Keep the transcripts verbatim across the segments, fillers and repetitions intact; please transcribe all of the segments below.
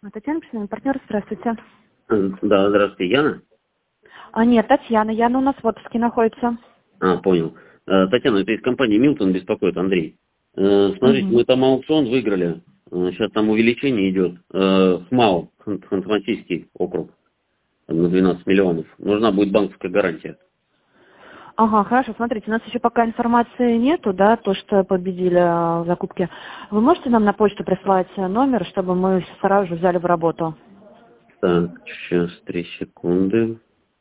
Татьяна, профессиональный партнер, здравствуйте. Да, здравствуйте, Яна? А, нет, Татьяна. Яна у нас в отпуске находится. А, понял. Э, Татьяна, это из компании Милтон беспокоит, Андрей. Э, Смотрите, Угу. мы там аукцион выиграли. Э, Сейчас там увеличение идет. Э, ХМАО, Ханты-Мансийский округ, там на двенадцать миллионов. Нужна будет банковская гарантия. Ага, хорошо, смотрите, у нас еще пока информации нету, да, то, что победили а, в закупке. Вы можете нам на почту прислать э, номер, чтобы мы сразу же взяли в работу? Так, сейчас, три секунды.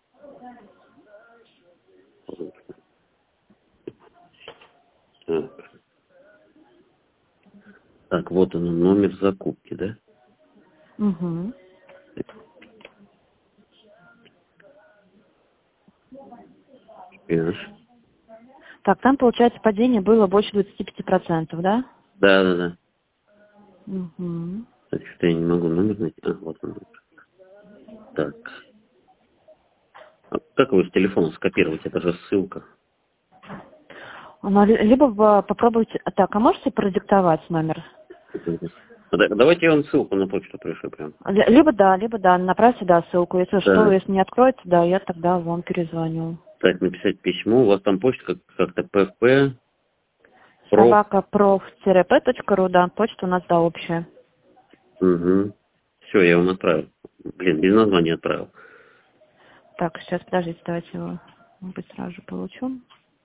Так, так, вот он, номер закупки, да? Угу. Сейчас. Так, там, получается, падение было больше двадцати пяти процентов, да? Да, да, да. Угу. Так, что я не могу номер найти. А, вот он. Так. А как его с телефона скопировать? Это же ссылка. Ну, ли- либо вы попробуйте... Так, а можете продиктовать номер? Да, давайте я вам ссылку на почту пришлю прям. Ли- Либо да, либо да, направьте, да, ссылку. Если что, Да. если не откроется, да, я тогда вам перезвоню. Так, написать письмо. У вас там почта как- как-то ПП, проф. собака проф-п точка ру, да, почта у нас, да, общая. Угу. Все, я вам отправил. Блин, без названия отправил. Так, сейчас, подождите, давайте его, может быть, сразу же получу.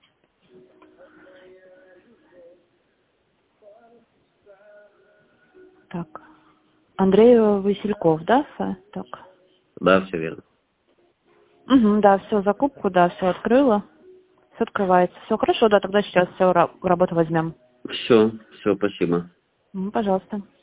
Так, Андрей Васильков, да, Ф? Так. Да, все верно. Угу, да, все, закупку, да, все открыла. Все открывается. Все хорошо, да, тогда сейчас все работу возьмем. Все, все, спасибо. Ну, пожалуйста.